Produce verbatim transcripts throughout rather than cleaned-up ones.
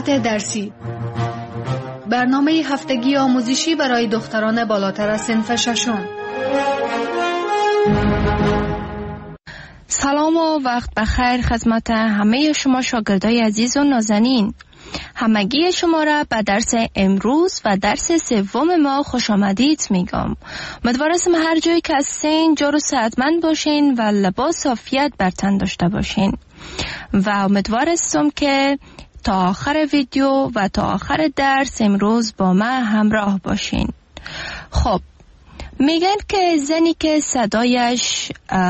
ساعت درسی، برنامه هفتگی آموزشی برای دختران بالاتر از صنف ششم. سلام و وقت بخیر خدمت همه شما شاگردای عزیز و نازنین. همگی شما را به درس امروز و درس سوم ما خوش آمدید میگم. امیدوارم هر جایی که هستین جور و صحتمند باشین و لباس عافیت بر تن داشته باشین و امیدوارم که تا آخر ویدیو و تا آخر درس امروز با من همراه باشین. خب میگن که زنی که صدایش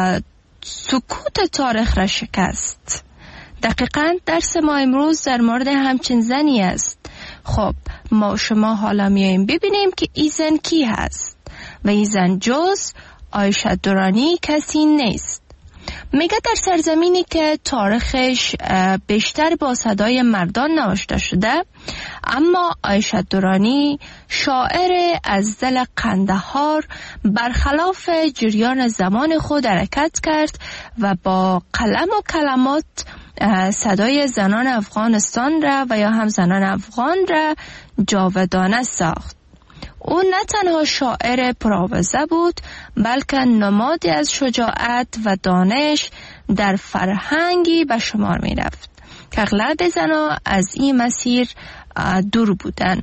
سکوت تاریخ را شکست. دقیقاً درس ما امروز در مورد همچین زنی است. خب ما شما حالا میاییم ببینیم که این زن کی هست و این زن جز عایشه درانی کسی نیست. میگه در سرزمینی که تاریخش بیشتر با صدای مردان نوشته شده، اما عایشه درانی شاعر از دل قندهار برخلاف جریان زمان خود حرکت کرد و با قلم و کلمات صدای زنان افغانستان را و یا هم زنان افغان را جاودانه ساخت. او نه تنها شاعر پرآوازه بود، بلکه نمادی از شجاعت و دانش در فرهنگی به شمار می رفت که اغلب زنان از این مسیر دور بودند.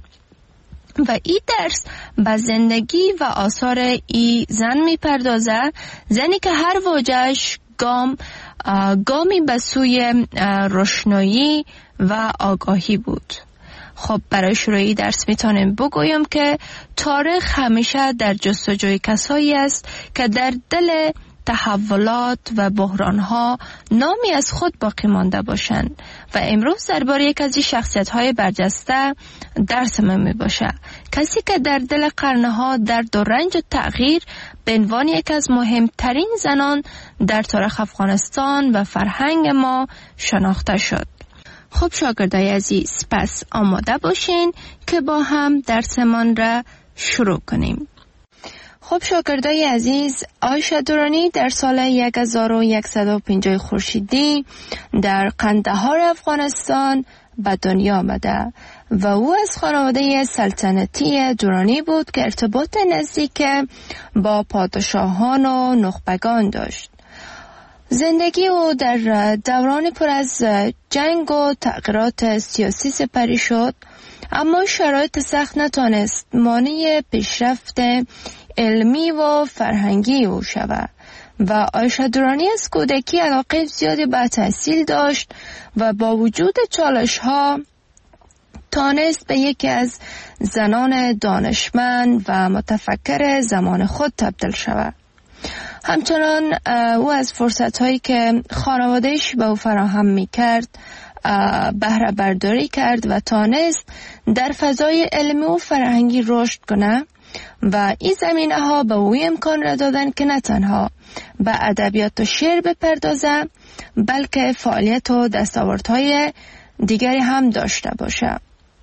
و این درس به زندگی و آثار این زن می پردازه، زنی که هر واژه‌اش گام گامی به سوی روشنایی و آگاهی بود. خب برای شروع درس میتونم بگویم که تاریخ همیشه در جستجوی کسایی است که در دل تحولات و بحرانها نامی از خود باقی مانده باشند و امروز درباره یک از این شخصیت‌های برجسته درس من میباشه. کسی که در دل قرنها درد و رنج و تغییر به عنوان یک از مهمترین زنان در تاریخ افغانستان و فرهنگ ما شناخته شد. خب شاگردای عزیز، پس آماده باشین که با هم درسمان را شروع کنیم. خب شاگردای عزیز، عایشه درانی در سال هزار و صد و پنجاه خورشیدی در قندهار افغانستان به دنیا آمده و او از خانواده سلطنتی درانی بود که ارتباط نزدیک با پادشاهان و نخبگان داشت. زندگی او در دوران پر از جنگ و تغییرات سیاسی سپری شد، اما شرایط سخت نتانست مانع پیشرفت علمی و فرهنگی او شود و عایشه درانی از کودکی علاقه زیادی به تحصیل داشت و با وجود چالش ها تانست به یکی از زنان دانشمند و متفکر زمان خود تبدیل شود. همچنان او از فرصت هایی که خانوادهش به او فراهم می کرد بهره برداری کرد و تانست در فضای علمی و فرهنگی رشد کنه و این زمینه ها به او امکان را دادن که نه تنها به ادبیات و شعر بپردازه، بلکه فعالیت و دستاوردهای دیگری هم داشته باشه.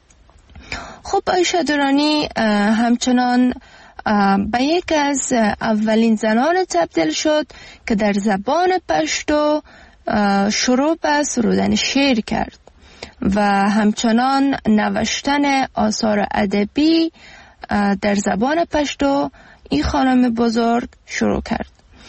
خب عایشه درانی همچنان به یک از اولین زنان تبدیل شد که در زبان پشتو شروع به سرودن شعر کرد و همچنان نوشتن آثار ادبی در زبان پشتو این خانم بزرگ شروع کرد.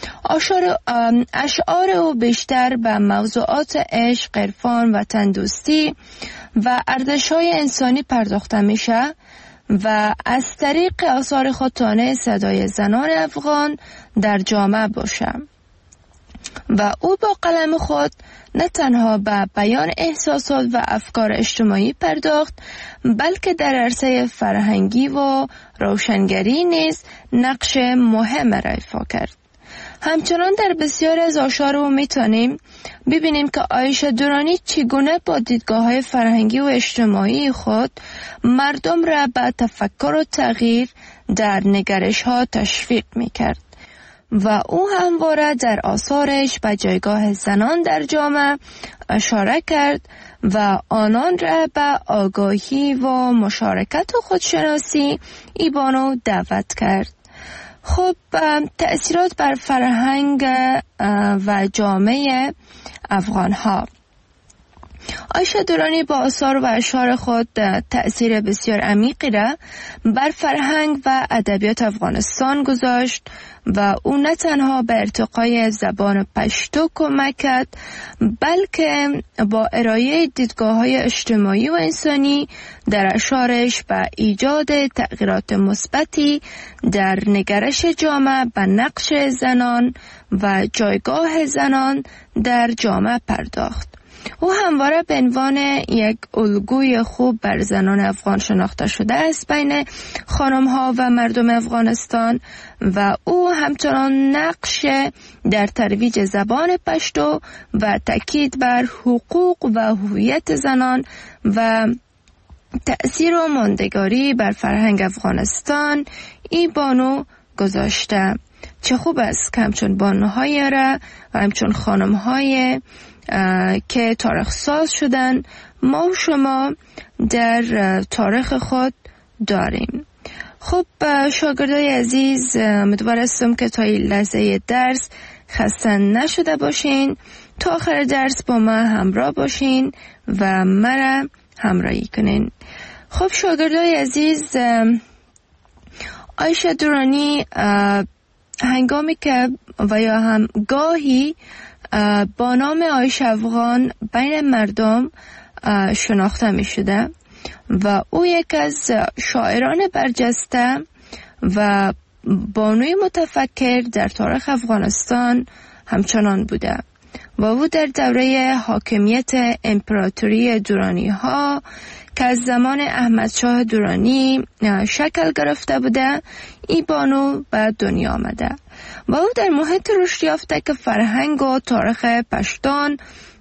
اشعار او بیشتر به موضوعات عشق، عرفان و تندرستی و ارزش‌های انسانی پرداخته میشه و از طریق آثار خود تانست صدای زنان افغان در جامعه باشه و او با قلم خود نه تنها به بیان احساسات و افکار اجتماعی پرداخت، بلکه در عرصه فرهنگی و روشنگری نیز نقش مهم را ایفا کرد. همچنان در بسیاری از آثار او میتونیم ببینیم که عایشه درانی چگونه با دیدگاه‌های فرهنگی و اجتماعی خود مردم را به تفکر و تغییر در نگرش‌ها تشویق میکرد و او همواره در آثارش به جایگاه زنان در جامعه اشاره کرد و آنان را به آگاهی و مشارکت و خودشناسی ایبانو دعوت کرد. خب تأثیرات بر فرهنگ و جامعه افغان ها. عایشه درانی با آثار و اشعار خود تأثیر بسیار عمیقی را بر فرهنگ و ادبیات افغانستان گذاشت و او نه تنها به ارتقای زبان پشتو کمک کرد، بلکه با ارائه دیدگاه‌های اجتماعی و انسانی در اشعارش به ایجاد تغییرات مثبتی در نگرش جامعه به نقش زنان و جایگاه زنان در جامعه پرداخت. او همواره به عنوان یک الگوی خوب بر زنان افغان شناخته شده است بین خانم‌ها و مردم افغانستان و او همچنان نقش در ترویج زبان پشتو و تاکید بر حقوق و هویت زنان و تأثیر و ماندگاری بر فرهنگ افغانستان ای بانو گذاشته. چه خوب است که همچون بانوهای را و همچون خانم‌های که تاریخ ساز شدن ما و شما در تاریخ خود داریم. خب شاگردای عزیز، امیدوار هستم که تا این لحظه درس خسته نشده باشین، تا آخر درس با ما همراه باشین و مرا همراهی کنین. خب شاگردای عزیز، عایشه درانی هنگامی که و یا هم گاهی با نام عایشه افغان بین مردم شناخته می شده و او یک از شاعران برجسته و بانوی متفکر در تاریخ افغانستان همچنان بوده و او در دوره حاکمیت امپراتوری درانی ها که از زمان احمد شاه درانی شکل گرفته بوده ای بانو به دنیا آمده و او در محیط رشد یافته که فرهنگ و تاریخ پشتون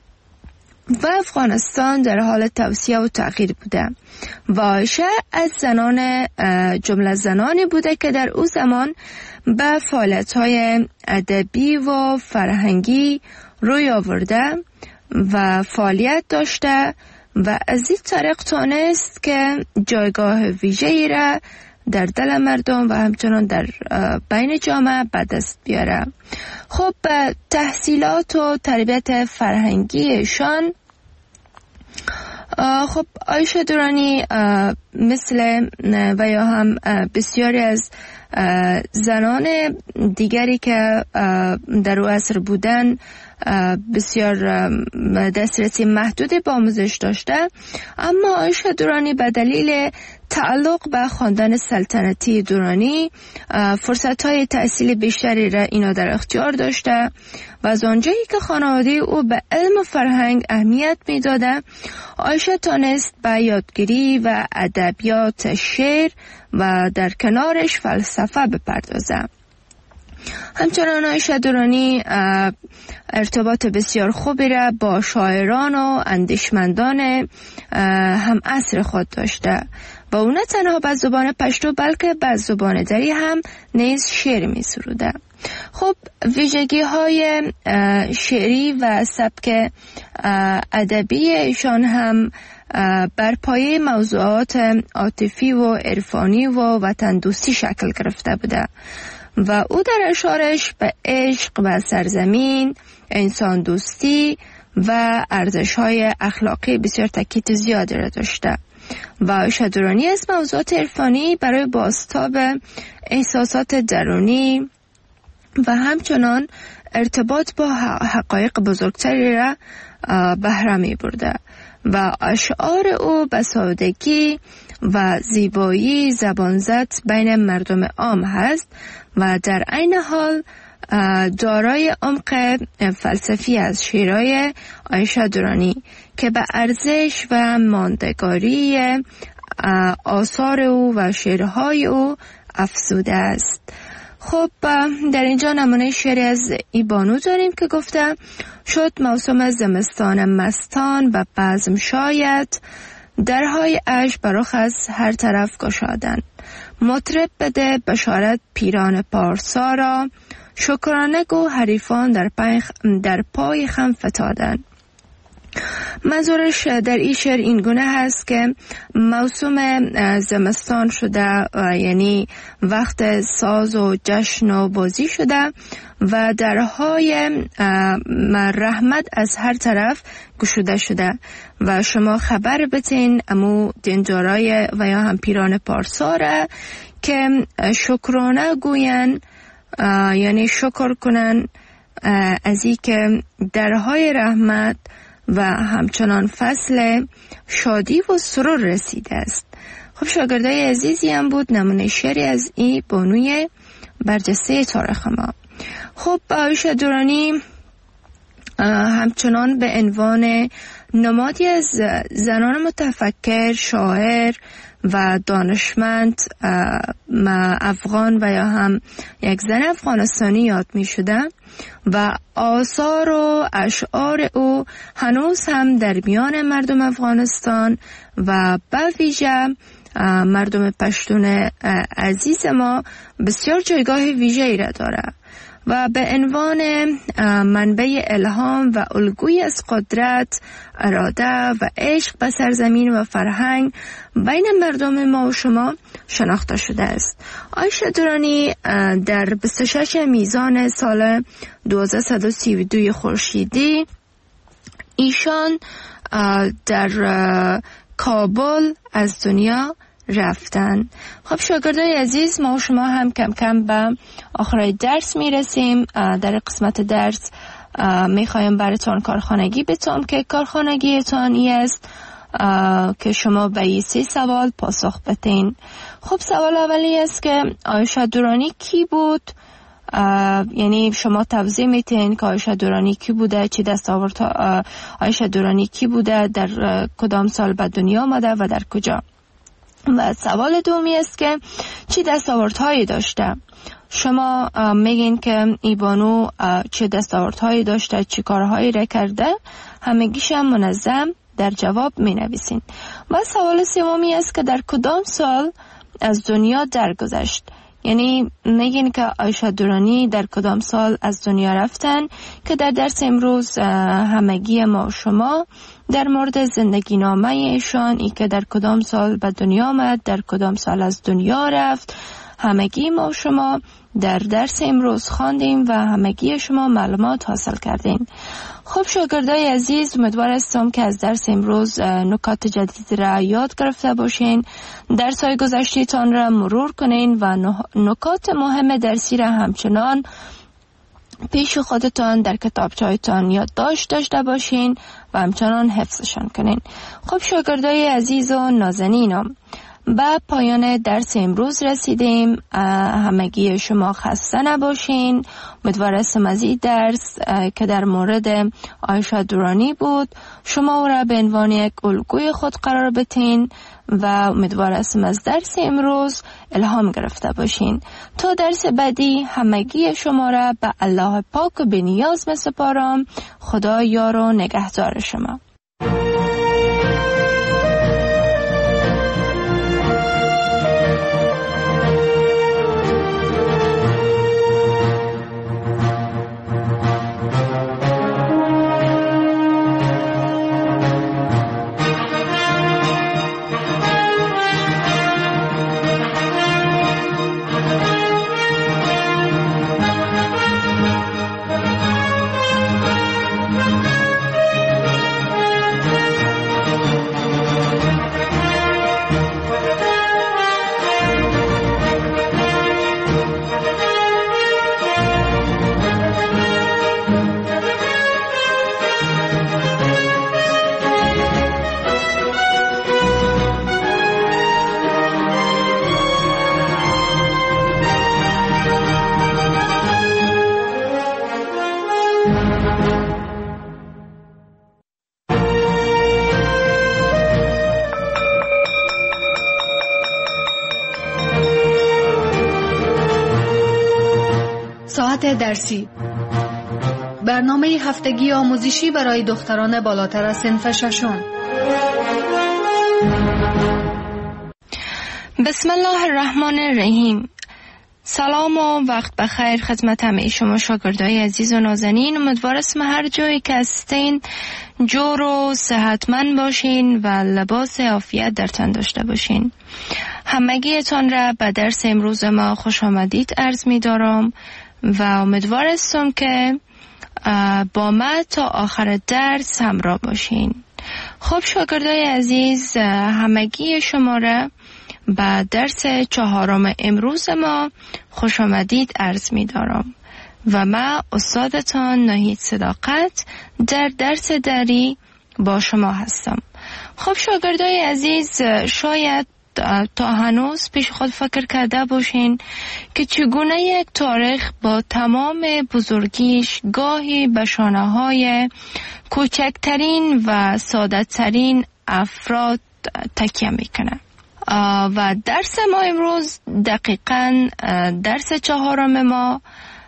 و افغانستان در حال توسعه و تغییر بوده و عایشه از زنان جمله زنانی بوده که در او زمان به فعالیت‌های ادبی و فرهنگی روی آورده و فعالیت داشته و از این طریق تانست که جایگاه ویژه‌ای را در دل مردم و همچنان در بین جامعه به دست بیاره. خب تحصیلات و تربیت فرهنگیشان، خب عایشه درانی مثل و یا هم بسیاری از زنان دیگری که در او عصر بودن بسیار دسترسی محدودی به آموزش داشته، اما عایشه درانی به دلیل تعلق به خاندان سلطنتی درانی فرصت‌های تحصیل بیشتری را اینا در اختیار داشته و از آنجایی که خانواده او به علم و فرهنگ اهمیت می‌داده، عایشه تانست به یادگیری و ادبیات شعر و در کنارش فلسفه بپردازه. همچنان عایشه درانی ارتباط بسیار خوبی را با شاعران و اندیشمندان هم عصر خود داشته و او نه تنها به زبان پشتو بلکه به زبان دری هم نیز شعر می سروده. خب ویژگی های شعری و سبک ادبی ایشان هم بر پایه موضوعات عاطفی و عرفانی و وطن دوستی شکل گرفته بوده و او در اشعارش به عشق و سرزمین، انسان دوستی و ارزش‌های اخلاقی بسیار تاکید زیادی را داشته و عایشه درانی از موضوعات عرفانی برای بازتاب احساسات درونی و همچنان ارتباط با حقایق بزرگتری را بهره می برده و اشعار او به سادگی و زیبایی زبانزد بین مردم عام هست و در عین حال دارای عمق فلسفی از شعرهای عایشه درانی که به ارزش و ماندگاری آثار او و شعرهای او افزوده است. خب در اینجا نمونه شعری از ای بانو داریم که گفته: شد موسم زمستان مستان و بزم شاید، درهای عشق برخ از هر طرف گشادن. مطرب بده بشارت پیران پارسا را، شکرانه گو حریفان در پای, در پای خم فتادن. منظورش در این شعر این گونه هست که موسم زمستان شده، یعنی وقت ساز و جشن و بازی شده و درهای رحمت از هر طرف گشوده شده و شما خبر بتین امو دیندارای و یا هم پیران پارساره که شکرانه گوین، یعنی شکر کنن از این که درهای رحمت و همچنان فصل شادی و سرور رسیده است. خب شاگردای عزیزی هم بود نمونه شعری از این بانوی برجسته تاریخ ما. خب عایشه درانی همچنان به عنوان نمادی از زنان متفکر، شاعر و دانشمند افغان و یا هم یک زن افغانستانی یاد می شده و آثار و اشعار او هنوز هم در میان مردم افغانستان و به ویژه مردم پشتون عزیز ما بسیار جایگاه ویژه‌ای را داره و به عنوان منبع الهام و الگویی از قدرت، اراده و عشق به سرزمین و فرهنگ بین مردم ما و شما شناخته شده است. عایشه درانی در بیست و شش میزان سال دو هزار و سی و دو خورشیدی ایشان در کابل از دنیا رفتن. خب شاگردای عزیز، ما و شما هم کم کم به آخرای درس میرسیم. در قسمت درس میخوایم براتون کارخانگی بتونم که کارخانگیتان ای است که شما به این سه سوال پاسخ بدین. خب سوال اولی است که عایشه درانی کی بود؟ یعنی شما توضیح میتین که عایشه درانی کی بوده، چی دستاورد عایشه درانی کی بوده، در کدام سال به دنیا آمده و در کجا. و سوال دومی است که چی دستاوردهایی داشته؟ شما میگین که ای بانو چه دستاوردهایی داشته، چی کارهایی را کرده، همگیش هم منظم در جواب می نویسین. و سوال سومی است که در کدام سال از دنیا درگذشت؟ یعنی میگین که عایشه درانی در کدام سال از دنیا رفتن که در درس امروز همگی ما و شما در مورد زندگی نامه ایشان، ای که در کدام سال به دنیا آمد، در کدام سال از دنیا رفت، همگی ما و شما در درس امروز خواندیم و همگی شما معلومات حاصل کردیم. خب شاگردای عزیز، امیدوار هستم که از درس امروز نکات جدید را یاد گرفته باشین، درس‌های گذشته‌تان را مرور کنین و نکات مهم درسی را همچنان پیش خودتان در کتابچه‌تان یادداشت داشته باشین و همچنان حفظشان کنین. خب شاگردای عزیز و نازنینم، به پایان درس امروز رسیدیم. همگی شما خسته نباشین. امیدوار هستم از این درس که در مورد عایشه درانی بود شما او را به عنوان یک الگوی خود قرار بدین و امیدوار هستم از درس امروز الهام گرفته باشین. تا درس بعدی همگی شما را به الله پاک و بی نیاز می‌سپارم. خدا یار و نگهدار شما. ساعت درسی، برنامه هفتگی آموزشی برای دختران بالاتر از صنف ششم. بسم الله الرحمن الرحیم. سلام و وقت بخیر خدمت همه شما شاگردای عزیز و نازنین. امیدوار اسم هر جایی که هستین جور و صحتمند باشین و لباس عافیت در تن داشته باشین. همگیتان را به درس امروز ما خوش آمدید عرض می دارم و امیدوار هستم که با ما تا آخر درس همراه باشین. خب شاگردای عزیز، همگی شما را به درس چهارم امروز ما خوش آمدید عرض می دارم و من استادتان ناهید صداقت در درس دری با شما هستم. خب شاگردای عزیز، شاید تا هنوز پیش خود فکر کرده باشین که چگونه یک تاریخ با تمام بزرگیش گاهی به شانه‌های کوچکترین و ساده‌ترین افراد تکیه میکنه. و درس ما امروز دقیقاً درس چهارم ما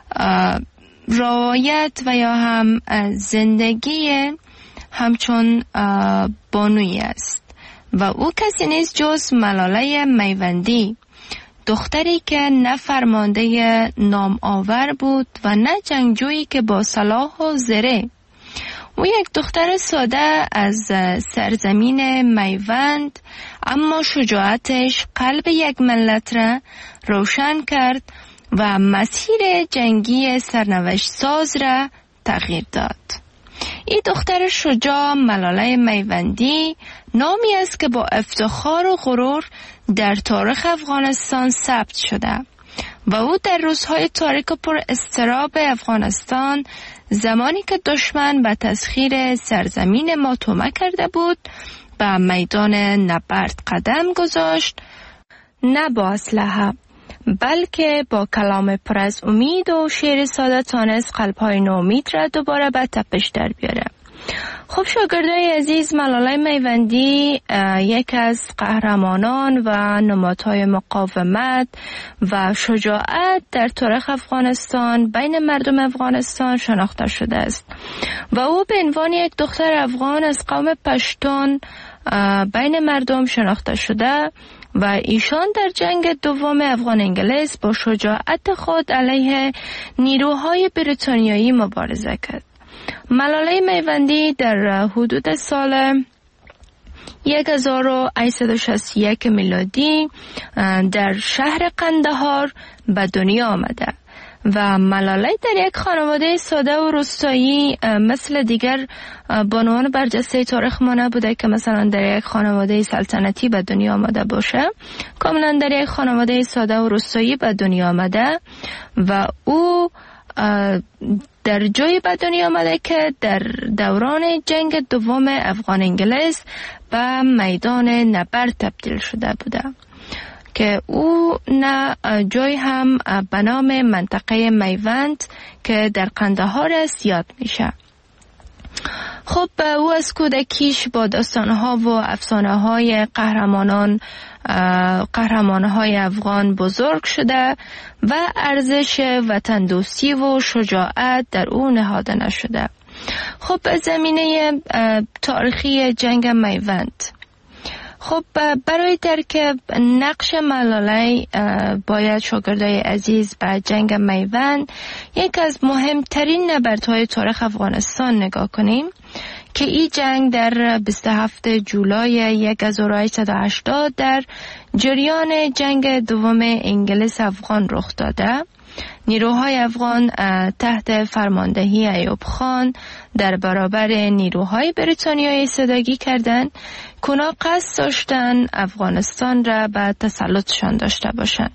روایت و یا هم زندگی همچون بانویی است و او کسی نیست جز ملاله میوندی، دختری که نه فرمانده نام آور بود و نه جنگجویی که با سلاح و زره. او یک دختر ساده از سرزمین میوند، اما شجاعتش قلب یک ملت را روشن کرد و مسیر جنگی سرنوشت ساز را تغییر داد. این دختر شجاع ملاله میوندی نامی است که با افتخار و غرور در تاریخ افغانستان ثبت شده و او در روزهای تاریک و پر اضطراب افغانستان، زمانی که دشمن به تسخیر سرزمین ما تومه کرده بود، به میدان نبرد قدم گذاشت، نه با اسلحه بلکه با کلام پر از امید و شعر ساده تانست قلب‌های ناامید را دوباره به تپش در بیاره. خب شاگردای عزیز، ملاله میوندی یک از قهرمانان و نمادهای مقاومت و شجاعت در تاریخ افغانستان بین مردم افغانستان شناخته شده است و او به عنوان یک دختر افغان از قوم پشتون بین مردم شناخته شده و ایشان در جنگ دوم افغان انگلیس با شجاعت خود علیه نیروهای بریتانیایی مبارزه کرد. ملاله میوندی در حدود سال هزار و هشتصد و شصت و یک میلادی در شهر قندهار به دنیا آمده و ملاله در یک خانواده ساده و روستایی مثل دیگر بانوان برجسته تاریخ ما نبوده که مثلا در یک خانواده سلطنتی به دنیا آمده باشه. کاملا در یک خانواده ساده و روستایی به دنیا آمده و او در جایی به دنیا آمده که در دوران جنگ دوم افغان انگلیس به میدان نبرد تبدیل شده بوده که او نه جای هم به نام منطقه میوند که در قندهار است یاد میشه. خب او از کودکیش با داستانها و افسانه‌های قهرمانان قهرمانهای افغان بزرگ شده و ارزش وطن دوستی و شجاعت در او نهاده نشده. خب به زمینه تاریخی جنگ میوند، خب برای درک نقش ملاله باید شاگردای عزیز به جنگ میوند، یک از مهمترین نبردهای تاریخ افغانستان نگاه کنیم که این جنگ در بیست و هفتم جولای هزار و هشتصد و هشتاد در جریان جنگ دوم انگلیس افغان رخ داده. نیروهای افغان تحت فرماندهی ایوب خان در برابر نیروهای بریتانیایی ایستادگی کردند که اونا قصد داشتن افغانستان را به تسلطشان داشته باشند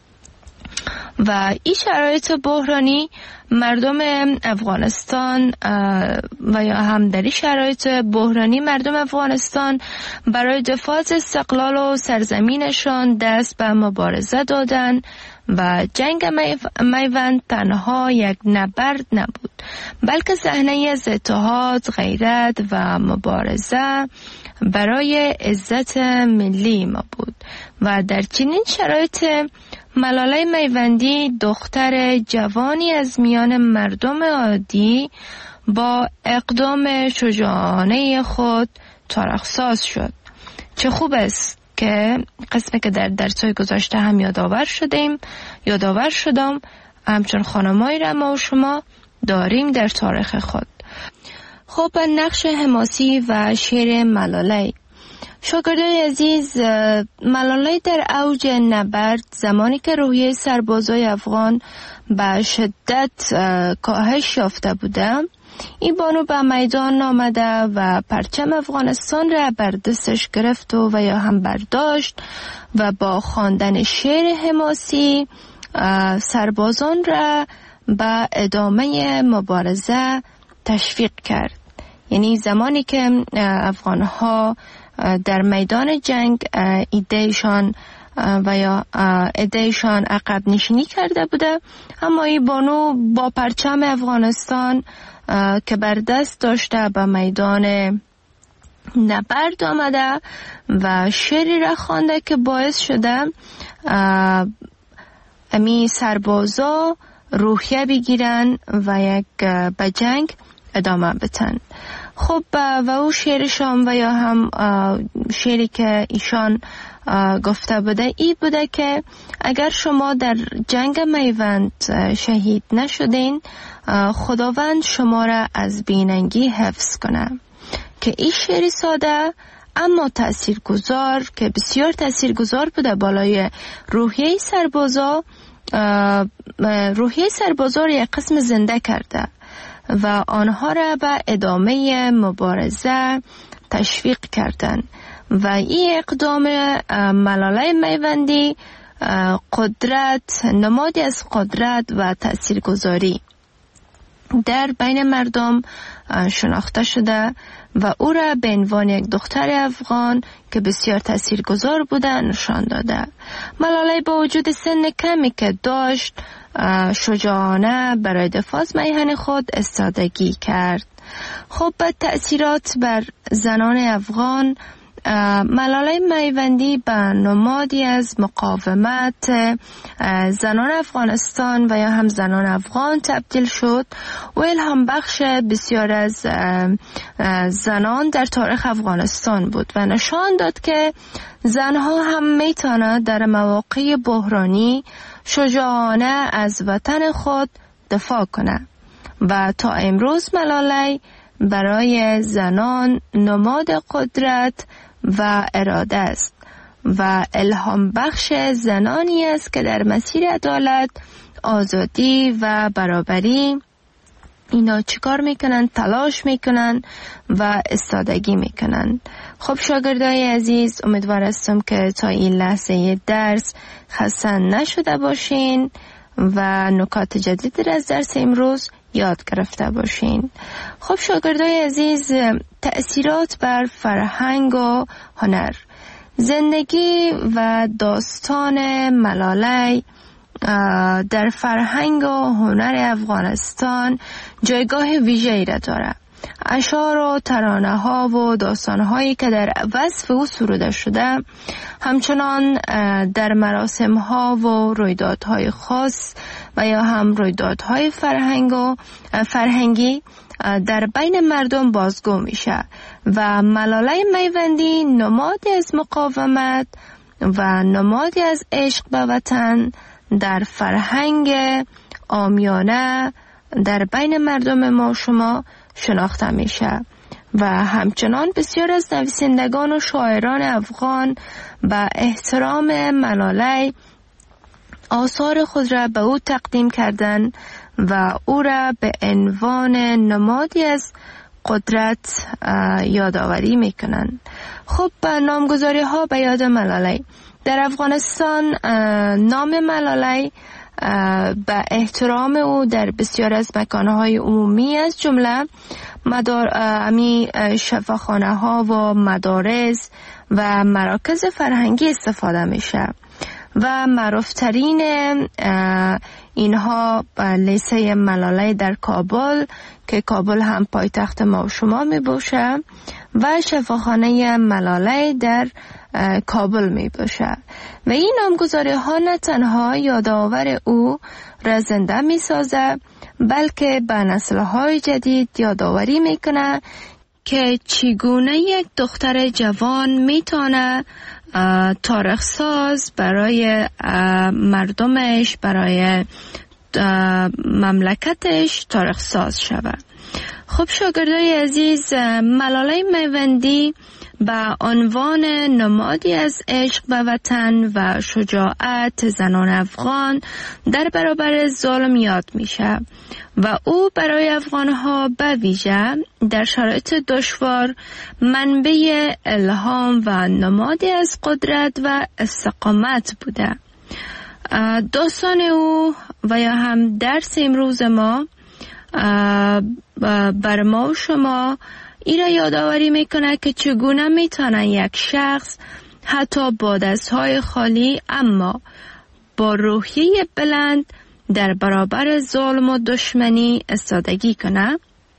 و این شرایط بحرانی مردم افغانستان و یا هم در این شرایط بحرانی مردم افغانستان برای دفاع از استقلال و سرزمینشان دست به مبارزه دادند و جنگ میوند تنها یک نبرد نبود بلکه صحنه از اتحاد، غیرت و مبارزه برای عزت ملی ما بود و در چنین شرایط ملاله میوندی دختر جوانی از میان مردم عادی با اقدام شجاعانه خود تاریخ ساز شد. چه خوب است که قسمی که در درس‌های گذشته هم یادآور شدیم یادآور شدم همچون خانمایی را ما و شما داریم در تاریخ خود. خب نقش حماسی و شعر ملاله. شاگردای عزیز، ملاله در اوج نبرد زمانی که روحیه سربازای افغان به شدت کاهش یافته بوده، این بانو به میدان آمده و پرچم افغانستان را بر دستش گرفت و, و یا هم برداشت و با خواندن شعر حماسی سربازان را به ادامه مبارزه تشویق کرد. یعنی زمانی که افغانها در میدان جنگ ایدهشان و یا ایدهشان عقب نشینی کرده بوده، اما این بانو با پرچم افغانستان که بر دست داشته به میدان نبرد آمده و شعری را خوانده که باعث شده امی سربازا روحیه بگیرن و یک به جنگ ادامه بدن. خب و او شعرشان و یا هم شعری که ایشان گفته بوده ای بوده که اگر شما در جنگ میوند شهید نشدین، خداوند شما را از بیننگی حفظ کنه. که این شعری ساده اما تاثیرگذار که بسیار تاثیرگذار بوده بالای روحیه سربازا، روحیه سربازا را یک قسم زنده کرده و آنها را به ادامه مبارزه تشویق کردند و این اقدام ملاله میوندی قدرت، نمادی از قدرت و تاثیرگذاری در بین مردم شناخته شده و او را به عنوان یک دختر افغان که بسیار تاثیرگذار بوده نشان داده. ملاله با وجود سن کمی که داشت، شجاعانه برای دفاع از میهن خود استادگی کرد. خب به تأثیرات بر زنان افغان، ملاله میوندی به نمادی از مقاومت زنان افغانستان و یا هم زنان افغان تبدیل شد و الهام بخش بسیار از زنان در تاریخ افغانستان بود و نشان داد که زنها هم میتونند در مواقع بحرانی شجاعانه از وطن خود دفاع کنند و تا امروز ملاله برای زنان نماد قدرت و اراده است و الهام بخش زنانی است که در مسیر عدالت، آزادی و برابری اینا چیکار میکنن؟ تلاش میکنن و استادگی میکنن. خب شاگردای عزیز، امیدوار هستم که تا این لحظه درس خسته نشده باشین و نکات جدیدی از درس امروز یاد گرفته باشین. خب شاگردای عزیز، تأثیرات بر فرهنگ و هنر. زندگی و داستان ملاله در فرهنگ و هنر افغانستان جایگاه ویژه‌ای را دارد. اشعار و ترانه ها و داستان هایی که در وصف او سروده شده همچنان در مراسم ها و رویدادهای خاص و یا هم رویدادهای فرهنگ و فرهنگی در بین مردم بازگو میشه و ملاله میوندی نمادی از مقاومت و نمادی از عشق به وطن در فرهنگ عامیانه در بین مردم ما شما شناخته میشه و همچنان بسیار از نویسندگان و شاعران افغان به احترام ملاله آثار خود را به او تقدیم کردند و او را به عنوان نمادی از قدرت یادآوری میکنند. خب نامگذاری ها به یاد ملاله. در افغانستان نام ملاله به احترام او در بسیار از مکانهای عمومی از جمله مدار امی شفاخانه ها و مدارس و مراکز فرهنگی استفاده میشه و معروفترین اینها لیسه ملاله در کابل که کابل هم پایتخت ما و شما می باشه و شفاخانه ملاله در کابل می باشه و این نامگذاری ها نه تنها یادآور او را زنده می سازه بلکه به نسل های جدید یادآوری می کنه که چگونه یک دختر جوان میتونه تاریخ ساز برای مردمش، برای مملکتش تاریخ ساز شود. خب شاگردای عزیز، ملاله میوندی با عنوان نمادی از عشق به وطن و شجاعت زنان افغان در برابر ظلم یاد میشه و او برای افغانها به ویژه در شرایط دشوار منبع الهام و نمادی از قدرت و استقامت بوده. داستان او و یا هم درس امروز ما بر ما و شما این را یادآوری میکنه که چگونه میتونه یک شخص حتی با دستهای خالی اما با روحیه بلند در برابر ظلم و دشمنی ایستادگی کنه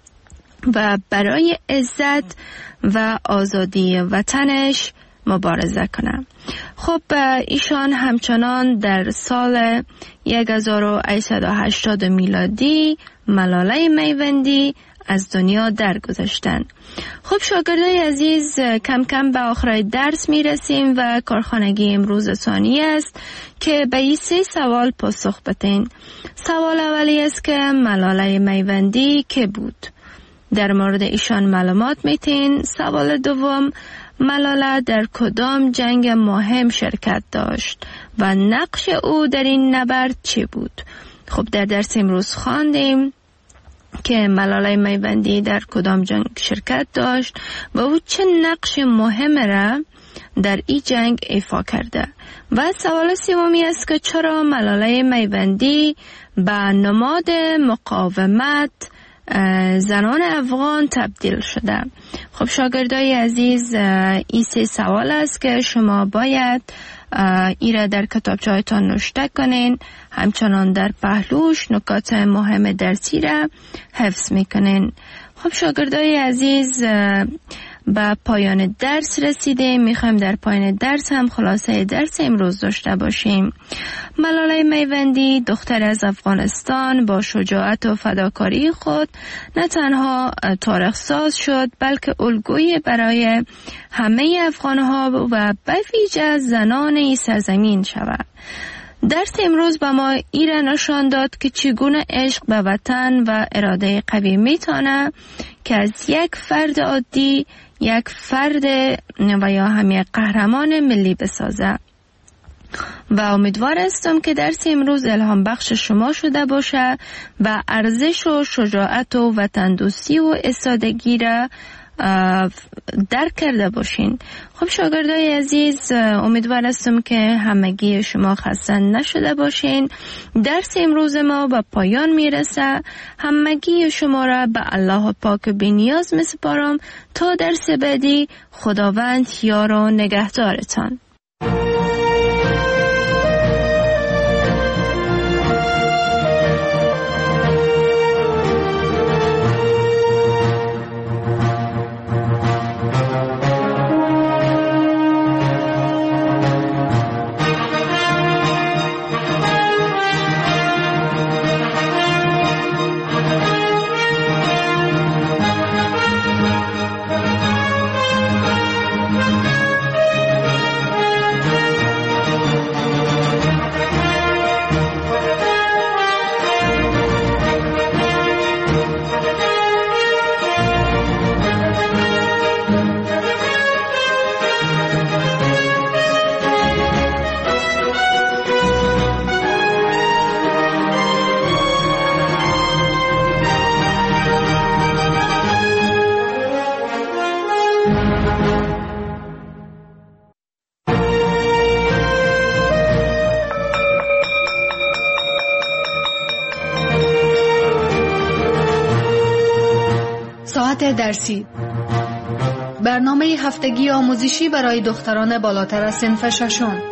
و برای عزت و آزادی وطنش مبارزه کنه. خب ایشان همچنان در سال هزار و هشتصد و هشتاد میلادی ملاله میوندی از دنیا درگذشتن. خب شاگردای عزیز، کم کم به آخر درس میرسیم و کارخانگی امروز ثانی است که به این سه سوال پاسخ بدین. سوال اولی است که ملاله میوندی که بود؟ در مورد ایشان معلومات میتین. سوال دوم، ملاله در کدام جنگ مهم شرکت داشت و نقش او در این نبرد چی بود؟ خب در درس امروز خواندیم که ملاله میوندی در کدام جنگ شرکت داشت و او چه نقش مهم را در این جنگ ایفا کرده. و سوال سومی است که چرا ملاله میوندی به نماد مقاومت زنان افغان تبدیل شده؟ خب شاگردای عزیز، این سه سوال است که شما باید ای را در کتابچه‌هایتان نوشته کنین، همچنان در پهلوش نکات مهم درسی را حفظ میکنین. خب شاگردای عزیز، به پایان درس رسیدیم. میخوایم در پایان درس هم خلاصه درس امروز داشته باشیم. ملاله میوندی دختر از افغانستان با شجاعت و فداکاری خود نه تنها تاریخ ساز شد بلکه الگویی برای همه افغانها و به ویژه زنان این سرزمین شود. درس امروز به ما ایره نشان داد که چگونه عشق به وطن و اراده قوی میتونه که از یک فرد عادی یک فرد و یا هم یک قهرمان ملی بسازه. و امیدوار هستم که درس امروز الهام بخش شما شده باشه و ارزش و شجاعت و وطن دوستی و ایستادگی را درک کرده باشین. خب شاگردای عزیز، امیدوار هستم که همگی شما خسته نشده باشین. درس امروز ما به پایان میرسه. همگی شما را به الله پاک بی‌نیاز میسپارم تا درس بعدی. خداوند یار و نگهدارتان. ساعت درسی، برنامه هفتگی آموزشی برای دختران بالاتر از صنف ششم.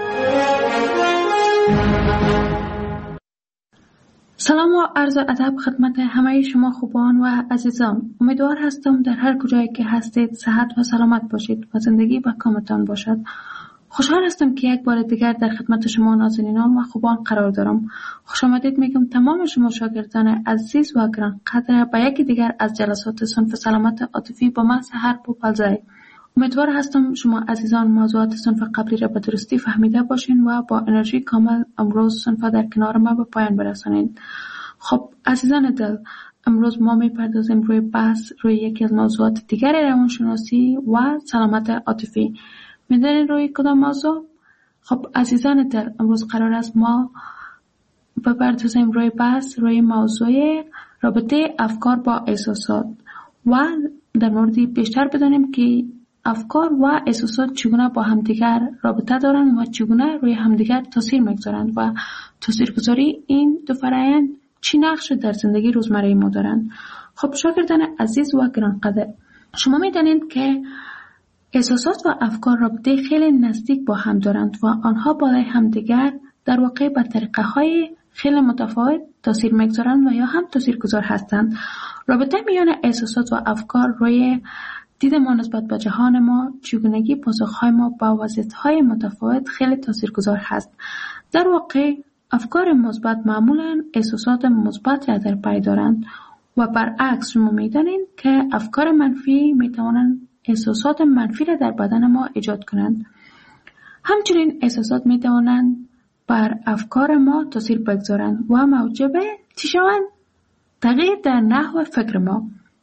سلام و عرض ادب خدمت همه شما خوبان و عزیزان. امیدوار هستم در هر کجایی که هستید صحت و سلامت باشید و زندگی با کامتان باشد. خوشحال هستم که یک بار دیگر در خدمت شما نازنینان و خوبان قرار دارم. خوش آمدید میگم تمام شما شاگردان عزیز و گران قدر به یکی دیگر از جلسات صنف سلامت عاطفی با من سحر بوپلزای. امیدوار هستم شما عزیزان موضوعات صنف قبلی را به درستی فهمیده باشین و با انرژی کامل امروز صنف در کنار ما به پایان برسانید. خب عزیزان دل، امروز ما میپردازیم روی بحث روی یکی از موضوعات دیگر روانشناسی و سلامت عاطفی. میدونین روی کدام موضوع؟ خب عزیزان دل، امروز قرار است ما بپردازیم روی بحث روی موضوع رابطه افکار با احساسات و در موردی بیشتر بدانیم که افکار و احساسات چگونه با همدیگر رابطه دارند و چگونه روی همدیگر تاثیر میگذارند و تاثیرگذاری این دو فرآیند چی نقش در زندگی روزمره ما دارند. خب شاگردان عزیز و گرانقدر، شما میدانید که احساسات و افکار رابطه خیلی نزدیک با هم دارند و آنها بالای همدیگر در واقع به طریقه های خیلی متفاوت تاثیر میگذارند و یا هم تاثیرگذار هستند. رابطه میان احساسات و افکار روی دید ما نسبت به جهان ما، چگونگی پاسخهای ما با وضعیت‌های متفاوت خیلی تاثیرگذار هست. در واقع افکار مثبت معمولاً احساسات مثبت را در پی دارند و برعکس شما می‌دانید که افکار منفی می‌توانند احساسات منفی را در بدن ما ایجاد کنند. همچنین احساسات می‌توانند بر افکار ما تاثیر بگذارند و موجب چی شوند؟ تغییر در نحو فکر ما.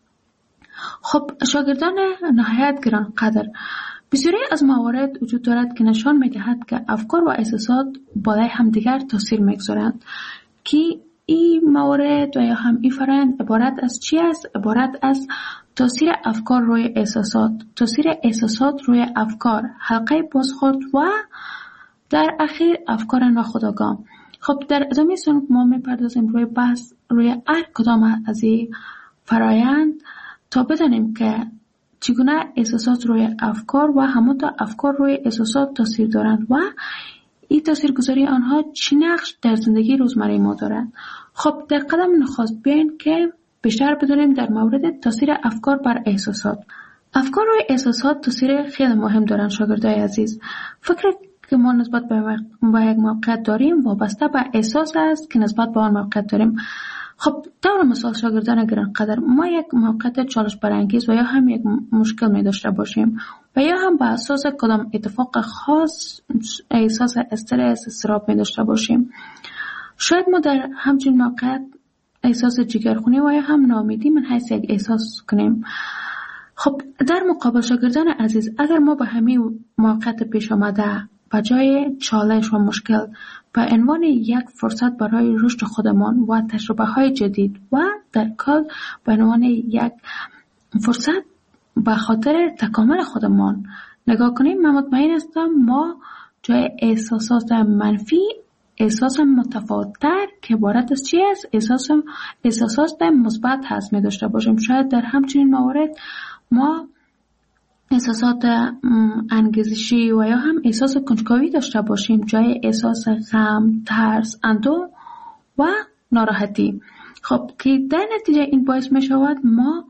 خب شاگردان نهایت گران قدر، بسیاری از موارد وجود دارد که نشان می‌دهد که افکار و احساسات بالای همدیگر تاثیر می‌گذارند که این موارد و یا هم این فرآیند عبارت از چی است؟ عبارت از تاثیر افکار روی احساسات، تاثیر احساسات روی افکار، حلقه بازخورد و در اخیر افکار ناخودآگاه. خب در ادامه صنف ما می‌پردازیم روی بحث روی هر کدام از این فرآیند تا بدانیم که چگونه احساسات روی افکار و همانطور افکار روی احساسات تاثیر دارند و این تاثیرگذاری آنها چی نقش در زندگی روزمره ما دارند. خب در قدم نخست بیاین که بیشتر بدونیم در مورد تاثیر افکار بر احساسات. افکار روی احساسات تاثیر خیلی مهم دارند شاگردای عزیز. فکر که ما نسبت به یک موقعیت داریم وابسته به احساس است که نسبت به آن موقعیت داریم. خب طور مثال شاگردان گرانقدر، ما یک موقعیت چالش برانگیز و یا هم یک مشکل می داشته باشیم و یا هم به اساس کدام اتفاق خاص احساس استرس استراب می داشته باشیم. شاید ما در همچین موقعیت احساس جگرخونی و یا هم ناامیدی من حیث یک احساس کنیم. خب در مقابل شاگردان عزیز، اگر ما به همین موقعیت پیش آمده به جای چالش و مشکل به عنوان یک فرصت برای رشد خودمان و تجربه های جدید و در کل به عنوان یک فرصت به خاطر تکامل خودمان نگاه کنیم، من مطمئن هستم ما جای احساسات منفی احساس متفاوت‌تر که عبارت از چی است؟ احساس احساسات مثبت هست می داشته باشیم. شاید در همچنین موارد ما احساسات انگیزشی و یا هم احساس کنجکاوی داشته باشیم جای احساس غم، ترس، اندوه و ناراحتی. خب که در نتیجه این باعث می شود ما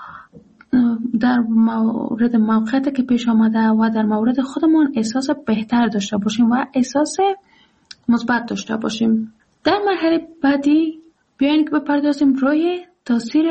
در مورد موقعیتی که پیش آمده و در مورد خودمان احساس بهتر داشته باشیم و احساس مثبت داشته باشیم. در مرحله بعدی بیاین که بپردازیم روی تاثیر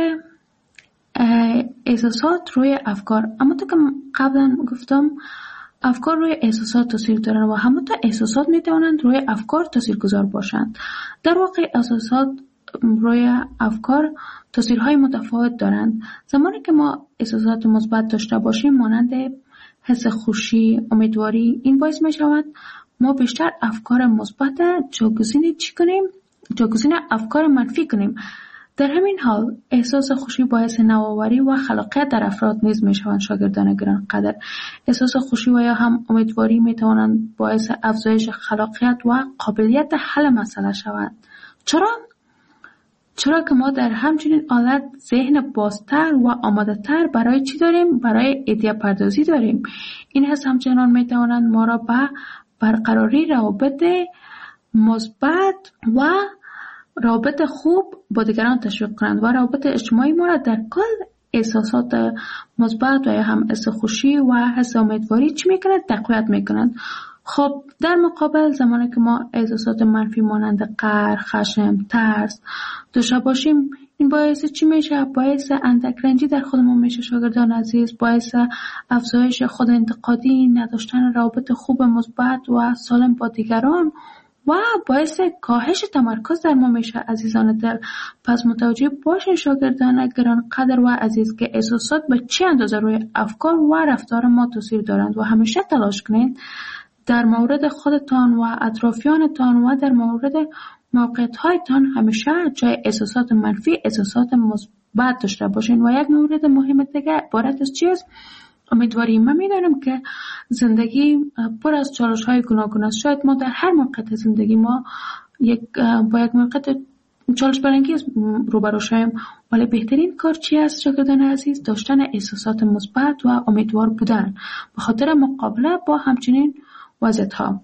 احساسات روی افکار. اما تا که قبلا گفتم افکار روی احساسات تاثیر دارند و همونطور احساسات میتوانند روی افکار تاثیرگذار باشند. در واقع احساسات روی افکار تاثیرهای متفاوت دارند. زمانی که ما احساسات مثبت داشته باشیم مانند حس خوشی، امیدواری، این باعث می شود ما بیشتر افکار مثبت جایگزین چی کنیم؟ جایگزین افکار منفی کنیم. در همین حال احساس خوشی باعث نوآوری و خلاقیت در افراد نیز می شوند شاگردان گرانقدر. احساس خوشی و یا هم امیدواری می توانند باعث افزایش خلاقیت و قابلیت حل مسئله شوند. چرا؟ چرا که ما در همچنین حالت ذهن بازتر و آماده تر برای چی داریم؟ برای ایده پردازی داریم. این حس همچنان می توانند ما را به برقراری روابط مثبت و روابط خوب با دیگران تشویق کنند و روابط اجتماعی ما را در کل احساسات مثبت و یا هم حس خوشی و حس امیدواری چی میکنند؟ تقویت میکنند. خب در مقابل زمانی که ما احساسات منفی مانند قهر، خشم، ترس داشته باشیم، این باعث چی میشه؟ باعث اندک رنجی در خودمون میشه شاگردان عزیز، باعث افزایش خود انتقادی، نداشتن روابط خوب مثبت و سالم با دیگران و باعث کاهش تمرکز در ما میشه عزیزان دل. پس متوجه باشین شاگردان گران قدر و عزیز که احساسات به چه اندازه روی افکار و رفتار ما تاثیر دارند و همیشه تلاش کنین در مورد خودتان و اطرافیانتان و در مورد موقعیت‌هایتان همیشه جای احساسات منفی احساسات مثبت داشته باشین. و یک مورد مهم دیگه عبارت از چیست؟ امیدواریم. من میدانم که زندگی پر از چالش‌های گوناگون است. شاید ما در هر موقعیت زندگی ما یک با یک موقعیت چالش برانگیز روبرو شویم، ولی بهترین کار چی است شاگردان عزیز؟ داشتن احساسات مثبت و امیدوار بودن به خاطر مقابله با همچنین وضعیت‌ها.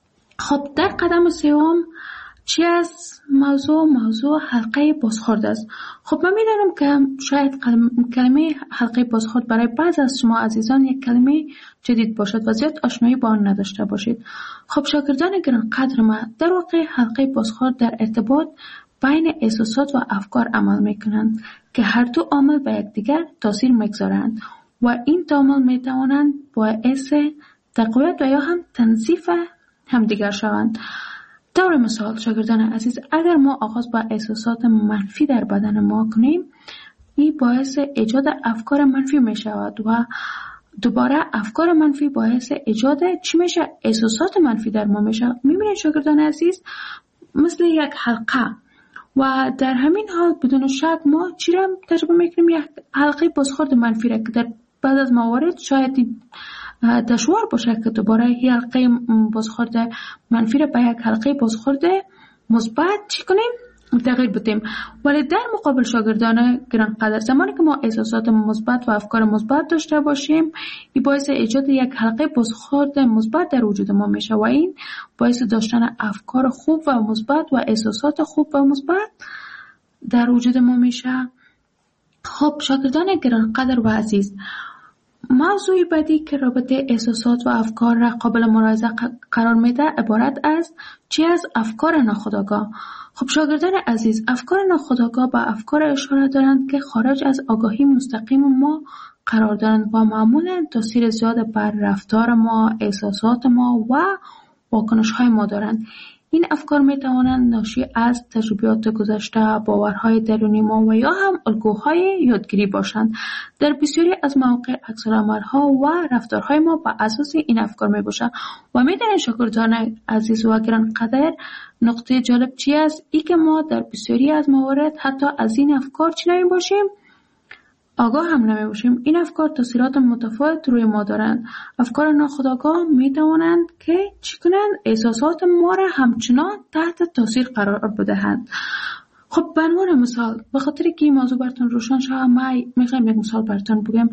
خب در قدم سوم چی از موضوع موضوع حلقه بازخورد است. خب من میدانم که شاید کلمه حلقه بازخورد برای بعض از شما عزیزان یک کلمه جدید باشد و زیاد آشنایی با آن نداشته باشید. خب شاگردان گران قدر من، در واقع حلقه بازخورد در ارتباط بین احساسات و افکار عمل میکنند که هر دو عامل به یکدیگر تاثیر میگذارند و این دو عامل میتوانند باعث تقویت و یا هم تنظیف همدیگر شوند. طور مثال شاگردان عزیز، اگر ما آغاز با احساسات منفی در بدن ما کنیم، این باعث ایجاد افکار منفی می شود و دوباره افکار منفی باعث ایجاد چی میشه؟ احساسات منفی در ما میشه. میبینید شاگردان عزیز مثل یک حلقه و در همین حال بدون شک ما چی را تجربه میکنیم؟ یک حلقه بازخورد منفی را که در بعد از موارد شاید دشوار باشه که دوباره یک حلقه بازخورد منفی را به یک حلقه بازخورد مثبت چی کنیم؟ تغییر بدیم. ولی در مقابل شاگردان گران قدر، زمانی که ما احساسات مثبت و افکار مثبت داشته باشیم، این باعث ایجاد یک حلقه بازخورد مثبت در وجود ما میشه و این باعث داشتن افکار خوب و مثبت و احساسات خوب و مثبت در وجود ما میشه. خب شاگردان گران قدر و عزیز، موضوعی بعدی که رابطه احساسات و افکار را قابل ملاحظه قرار میده عبارت از چی از افکار ناخودآگاه. خب شاگردان عزیز، افکار ناخودآگاه با افکار اشاره دارند که خارج از آگاهی مستقیم ما قرار دارند و معمولا تاثیر زیاد بر رفتار ما، احساسات ما و واکنش‌های ما دارند. این افکار می توانند ناشی از تجربیات گذشته، باورهای درونی ما و یا هم الگوهای یادگیری باشند. در بسیاری از مواقع عکس‌العمل‌ها و رفتارهای ما بر اساس این افکار می باشند و می دانید شاگردان عزیز و گران قدر، نقطه جالب چی است؟ ای که ما در بسیاری از موارد حتی از این افکار چی نمی باشیم؟ آگاه هم نمی باشیم. این افکار تاثیرات متفاوت روی ما دارند. افکار ناخودآگاه می توانند که چی کنند؟ احساسات ما را همچنان تحت تاثیر قرار بدهند. خب به عنوان مثال، به خاطر که این موضوع براتون روشن شود، من میخوام یک مثال براتون بگم.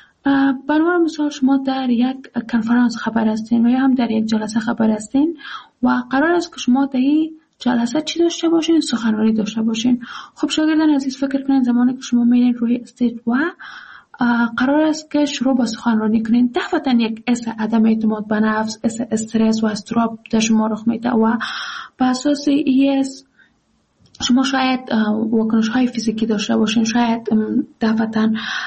به عنوان مثال، شما در یک کنفرانس خبر هستین و یا هم در یک جلسه خبر هستین و قرار است که شما در این جلسه چی داشته باشین؟ سخنرانی داشته باشین. خب شاگردان عزیز، فکر کنین زمانی که شما میرین روی استیج و قرار است که شروع با سخنرانی کنین، دفعتا یک حس عدم اعتماد به نفس، حس استرس و اضطراب در شما رخ میده و به اساس این شما شاید واکنش های فیزیکی داشته باشین، شاید دفعتا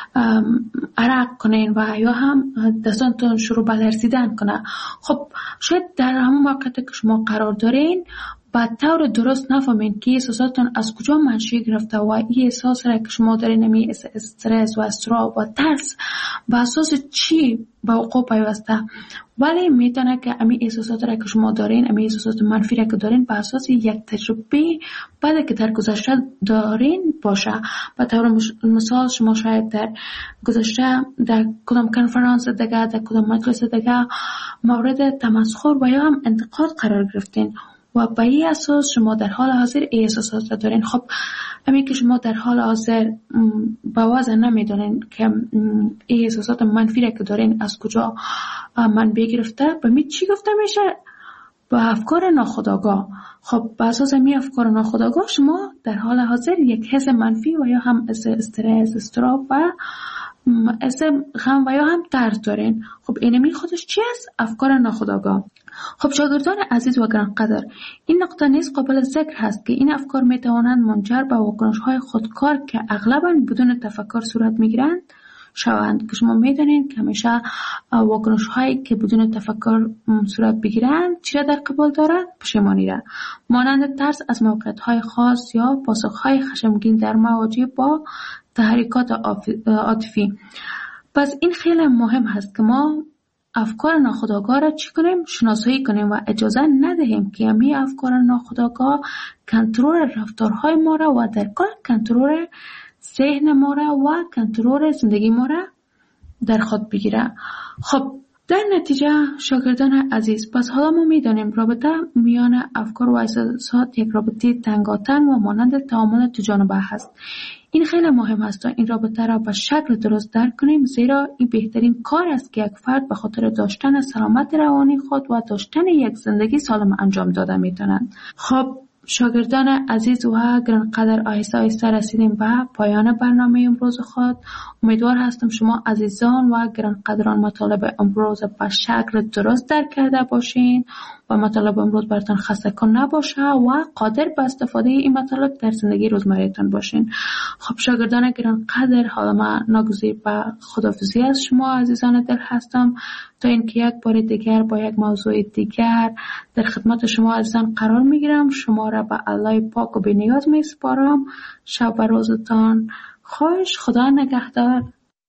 عرق کنین و یا هم دستانتون شروع به لرزیدن کنه. خب شاید در همون موقعیت که شما قرار دارین با طور درست نفهمین که احساساتتون از کجا منشأ گرفته و این احساس را که شما دارین، نمی استرس و اضطراب و ترس به اساس چی به وقوع پیوسته، ولی میتونه که امی احساسات را که شما دارین، امی احساسات منفی را که دارین به اساس یک تجربه بعد که در گذشته دارین باشه. به طور مثال شما شاید در گذشته در کدام کنفرانس دیگه، در کدام مجلس دیگه مورد تمسخر و یا هم انتقاد قرار گرفتین و به این اساس شما در حال حاضر ای احساسات دارین. خب همین که شما در حال حاضر با وضع نمیدونین که ای احساسات منفی را که دارین از کجا منبع گرفته، به می چی گفته میشه؟ با افکار ناخودآگاه. خب به اساس می افکار ناخودآگاه شما در حال حاضر یک حس منفی و یا هم حس استرس، اضطراب و حس غم و یا هم ترس دارین. خب اینمی خودش چی است؟ افکار ناخودآگاه. خب شاگردان عزیز و گرانقدر، این نقطه نیز قابل ذکر هست که این افکار می توانند منجر به واکنش‌های خودکار که اغلباً بدون تفکر صورت می‌گیرند شوند، که شما می‌دانید که همیشه واکنش‌هایی که بدون تفکر صورت بگیرند چی را در قبال دارد؟ پشیمانی را، مانند ترس از موقعیت‌های خاص یا پاسخ‌های خشمگین در مواجه با تحریکات عاطفی. پس این خیلی مهم هست که ما افکار ناخودآگاه را چی کنیم؟ شناسایی کنیم و اجازه ندهیم که همین افکار ناخودآگاه کنترل رفتارهای ما را و در کل کنترل ذهن ما را و کنترل زندگی ما را در خود بگیره. خب در نتیجه شاگردان عزیز، پس حالا ما میدانیم رابطه میان افکار و احساسات یک رابطه تنگاتنگ و مانند تعامل دو جانبه هست. این خیلی مهم است تا این رابطه را به شکل درست درک کنیم، زیرا این بهترین کار است که یک فرد به خاطر داشتن سلامت روانی خود و داشتن یک زندگی سالم انجام داده میتونند. خب شاگردان عزیز و گرانقدر، آهسته آهسته رسیدیم به پایان برنامه امروز خود. امیدوار هستم شما عزیزان و گرانقدران مطالب امروز به شکل درست درک کرده باشین و مطالب امروز براتون خسته کن نباشه و قادر به استفاده این مطالب در زندگی روزمره‌تان باشین. خب شاگردان گرانقدر، حالا من ناگزیر به خداحافظی از شما عزیزان دل هستم تا اینکه یک بار دیگر با یک موضوع دیگر در خدمت شما عزیزان قرار میگیرم. شما را به الله پاک و بی‌نیاز میسپارم. شب و روزتان خوش. خدا نگهدار.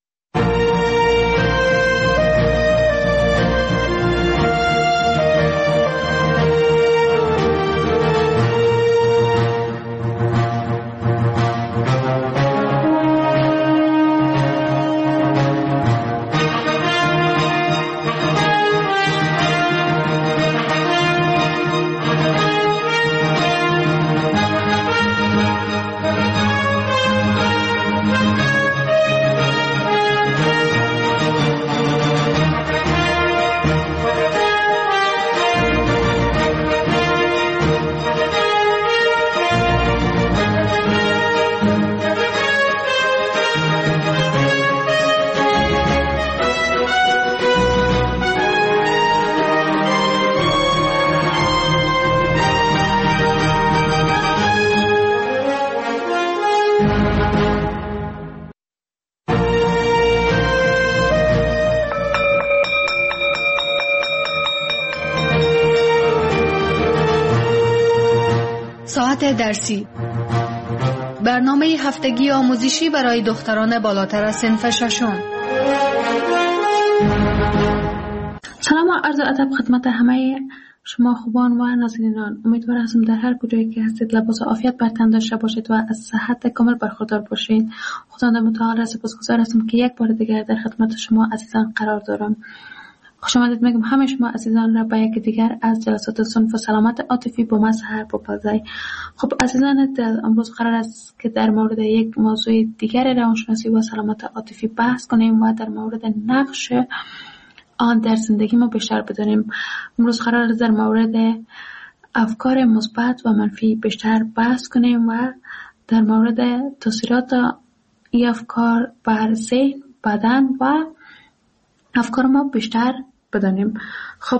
ساعت درسی، برنامه هفتگی آموزشی برای دختران بالاتر از صنف ششم. سلام و عرض ادب خدمت همه شما خوبان و نازنینان. امیدوار هستم در هر کجایی که هستید لباس عافیت بر تن داشته باشید و از صحت کامل برخوردار باشید. خداوند متعال را سپاسگزار هستم که یک بار دیگر در خدمت شما عزیزان قرار دارم. خوش آمدید میگم همه شما عزیزان را به یک دیگر از جلسات صنف سلامت عاطفی با من سحر بپذای. خب عزیزان دل، امروز قرار است که در مورد یک موضوع دیگر روانشناسی و سلامت عاطفی بحث کنیم و در مورد نقش آن در زندگی ما بیشتر بدانیم. امروز قرار است در مورد افکار مثبت و منفی بیشتر بحث کنیم و در مورد تاثیرات این افکار بر ذهن، بدن و افکار ما بیشتر بدانیم. خب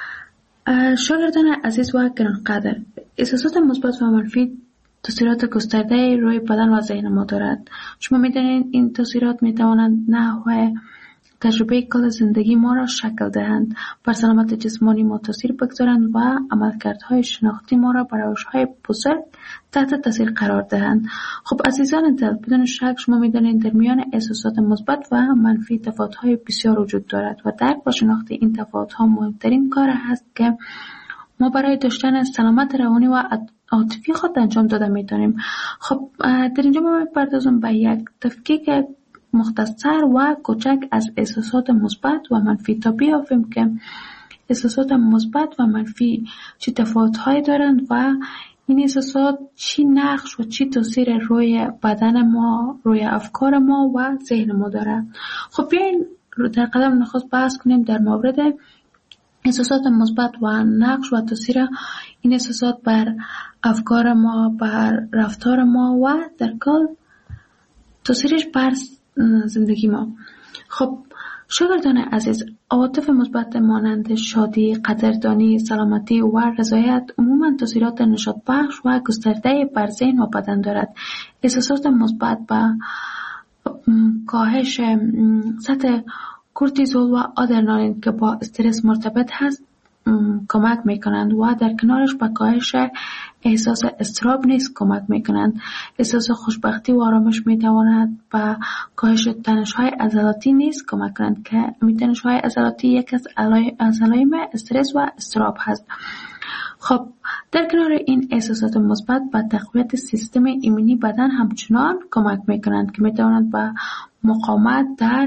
شاگردان عزیز و گرانقدر، احساسات مثبت و منفی تاثیرات گسترده روی بدن و ذهن ما دارد. شما می‌دانید این تاثیرات می‌توانند نحو تجربه کل زندگی ما را شکل دهند، بر سلامت جسمانی ما تاثیر بگذارند و عملکردهای شناختی ما را بر روش‌های بزرگ تحت تاثیر قرار دهند. خب عزیزان دل، بدون شک شما می‌دانید در میان احساسات مثبت و منفی تفاوت‌های بسیار وجود دارد و درک و شناخت این تفاوت‌ها مهمترین کار است که ما برای داشتن سلامت روانی و عاطفی خود انجام داده می‌توانیم. خب در اینجا ما می‌پردازم به یک تفکیک مختصر و کوچک از احساسات مثبت و منفی تا بیافیم که احساسات مثبت و منفی چه تفاوت‌هایی دارند و این احساسات چی نقش و چی تاثیر روی بدن ما، روی افکار ما و ذهن ما دارد. خب بیاین در قدم نخست بحث کنیم در مورد احساسات مثبت و نقش و تاثیر این احساسات بر افکار ما، بر رفتار ما و در کل تاثیرش بر زندگی ما. خب شاگردان عزیز، عواطف مثبت مانند شادی، قدردانی، سلامتی و رضایت عموماً تاثیرات نشاط بخش و گسترده بر ذهن و بدن دارد. احساسات مثبت به کاهش سطح کورتیزول و آدرنالین که با استرس مرتبط هست کمک میکنند و در کنارش به کاهش احساس اضطراب نیز کمک میکنند. احساس خوشبختی و آرامش میتواند به کاهش تنش‌های عضلاتی نیز کمک کنند که تنش‌های عضلاتی یک از علائم استرس و اضطراب هست. خب در کنار این احساسات مثبت به تقویت سیستم ایمنی بدن همچنان کمک میکنند که میتواند به مقاومت در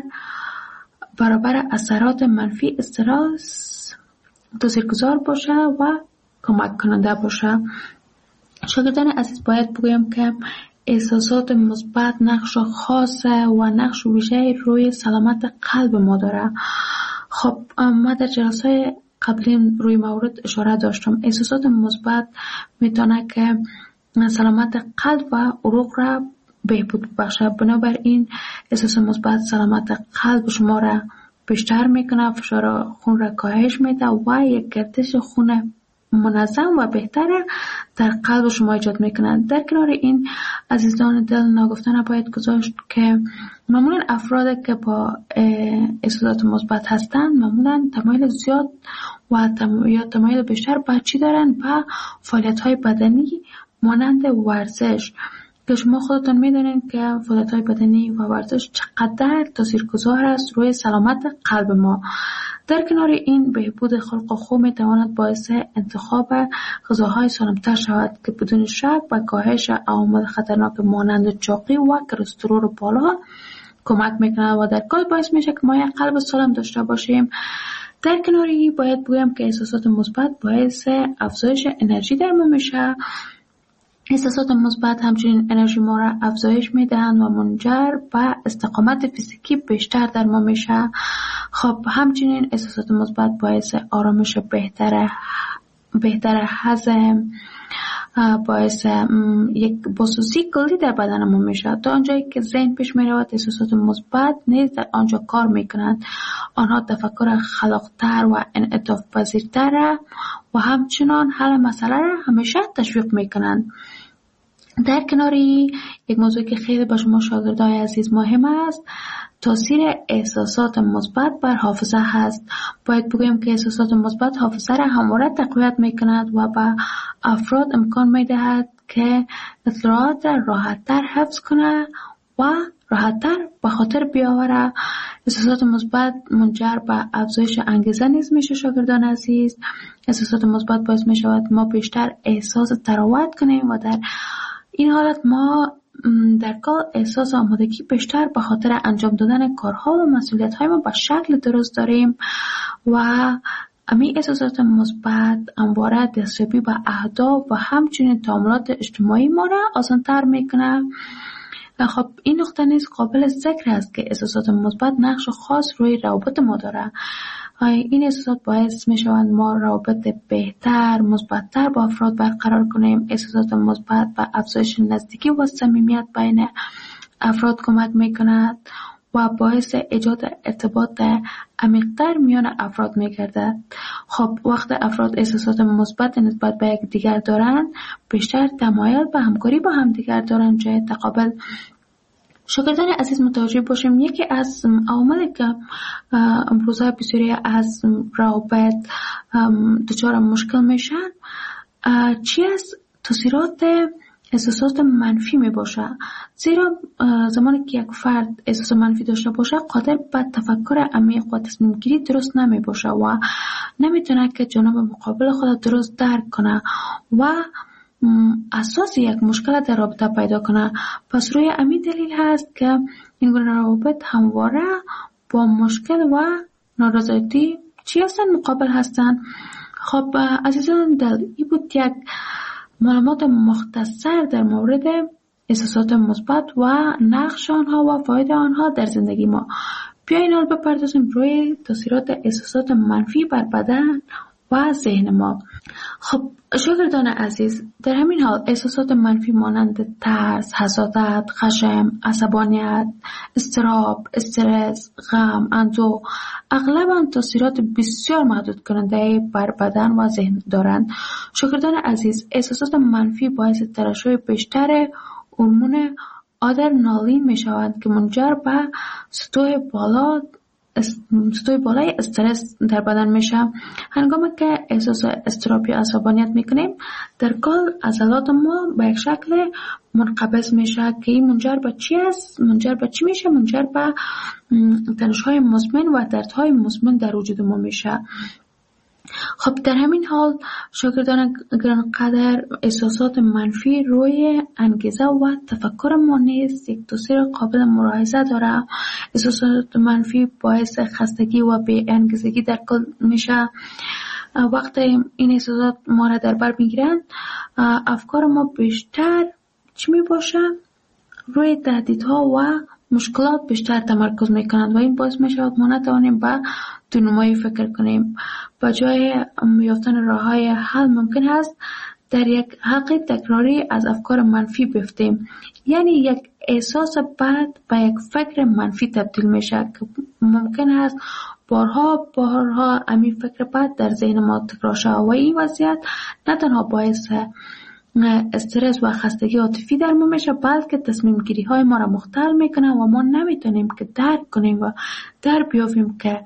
برابر اثرات منفی استرس تاثیرگذار باشه و کمک کننده باشه. شاگردان عزیز باید بگویم که احساسات مثبت نقش خاص و نقش ویژه روی سلامت قلب ما داره. خب ما در جلسه قبلی روی مورد اشاره داشتم. احساسات مثبت میتونه که سلامت قلب و عروق را بهبود بخشه. بنابراین احساس مثبت سلامت قلب شما را بیشتر میکنه، فشار خون را کاهش میده و یک گردش خون منظم و بهتر در قلب شما ایجاد میکنه. در کنار این عزیزان دل ناگفتن باید گذاشت که معمولا افراد که با احساسات مثبت هستند معمولا تمایل زیاد و تم... یا تمایل بیشتر به چی دارن؟ به فعالیت های بدنی مانند ورزش، که شما خودتون میدونین که فعالیت‌های بدنی و ورزش چقدر تاثیرگذار است روی سلامت قلب ما. در کنار این بهبود خلق خو میتواند باعث انتخاب غذاهای سالم‌تر شود که بدون شک به کاهش عوامل خطرناک مانند چاقی و کلسترول بالا کمک میکنه و در کل باعث میشه که ما یک قلب سالم داشته باشیم. در کنار این باید بگویم که احساسات مثبت باعث افزایش انرژی در ما میشه. احساسات مثبت همچنین انرژی ما را افزایش میدهند و منجر به استقامت فیزیکی بیشتر در ما میشه. خب همچنین احساسات مثبت باعث آرامش بهتر بهتر هضم، باعث یک بسوزی کلی در بدن ما میشه. تا آنجایی که ذهن پیش میرود احساسات مثبت نیز در آنجا کار میکنند. آنها تفکر خلاقتر و انعطاف پذیرتر و همچنان حل مسئله را همیشه تشویق میکنند. در کناری یک موضوع که خیلی با شما شاگردای عزیز مهم است، تاثیر احساسات مثبت بر حافظه هست. باید بگویم که احساسات مثبت حافظه را همواره تقویت میکند و به افراد امکان میدهد که اطلاعات را راحت‌تر حفظ کنه و راحت‌تر به خاطر بیاوره. احساسات مثبت منجر به افزایش انگیزه نیز میشه. شاگردان عزیز، احساسات مثبت باعث میشود ما بیشتر احساس تراوت کنیم و در این حالت ما در کار احساس آمادگی بیشتر به خاطر انجام دادن کارها و مسئولیت‌های ما به شکل درست داریم و امی احساسات مثبت همواره دستیابی به اهداف و همچنین تعاملات اجتماعی ما را آسان‌تر میکنه. خب این نقطه نیز قابل ذکر است که احساسات مثبت نقش خاص روی روابط ما داره. این احساسات باعث می شوند ما روابط بهتر، مثبت‌تر با افراد برقرار کنیم. احساسات مثبت به افزایش نزدیکی و صمیمیت بین افراد کمک می کند و باعث ایجاد ارتباط عمیق‌تر میان افراد می گردد. خب وقت افراد احساسات مثبت نسبت به یک دیگر دارند، بیشتر تمایل به همکاری با هم دیگر دارند جای تقابل. شاگردان عزیز متوجه باشیم یکی از عواملی که امروزه بسیاری از روابط دچار مشکل میشن چی است؟ تاثیرات احساسات منفی می باشه. زیرا زمانی که یک فرد احساس منفی داشته باشه قادر به تفکر عمیق و تصمیم گیری درست نمی باشه و نمیتونه که جانب مقابل خود درست درک کنه و اساس یک مشکل در رابطه پیدا کنه. پس روی همین دلیل هست که این گونه روابط همواره با مشکل و نارضایتی چی هستن؟ مقابل هستن. خب عزیزان دل، این بود یک معلومات مختصر در مورد احساسات مثبت و نقش آنها و فاید آنها در زندگی ما. بیایید حال بپردازیم روی تاثیرات احساسات منفی بر بدن و ذهن ما. خب شاگردان عزیز، در همین حال احساسات منفی مانند ترس، حسادت، خشم، عصبانیت، اضطراب، استرس، غم، اندوه اغلباً تاثیرات بسیار محدود کننده بر بدن و ذهن دارند. شاگردان عزیز، احساسات منفی باعث ترشح بیشتر هورمون آدرنالین می شوند که منجر به سطوح بالا سطوح بالای استرس در بدن میشه. هنگامی که احساس اضطراب یا عصبانیت میکنیم، در کل عضلات ما به یک شکل منقبض میشه که این منجر به چی است؟ منجر به چی میشه؟ منجر به تنش‌های مزمن و دردهای مزمن در وجود ما میشه. خب در همین حال شاگردان گرانقدر، احساسات منفی روی انگیزه و تفکر ما نیز یک تاثیر قابل ملاحظه داره. احساسات منفی باعث خستگی و بی انگیزگی در کل میشه. وقتی این احساسات ما را در بر میگیرند، افکار ما بیشتر چی می باشه؟ روی تهدیدها و مشکلات بیشتر تمرکز میکنند و این باعث میشود ما نتوانیم به دونمایی فکر کنیم. با جای یافتن راههای حل ممکن است در یک حلقه تکراری از افکار منفی بیفتیم. یعنی یک احساس بد به یک فکر منفی تبدیل میشه که ممکن است بارها بارها همین فکر بد در ذهن ما تکرار شود و این وضعیت نه تنها باعث استرس و خستگی عاطفی در ما میشه، بلکه تصمیم گیری های ما را مختل میکنه و ما نمیتونیم که درک کنیم و در بیافیم که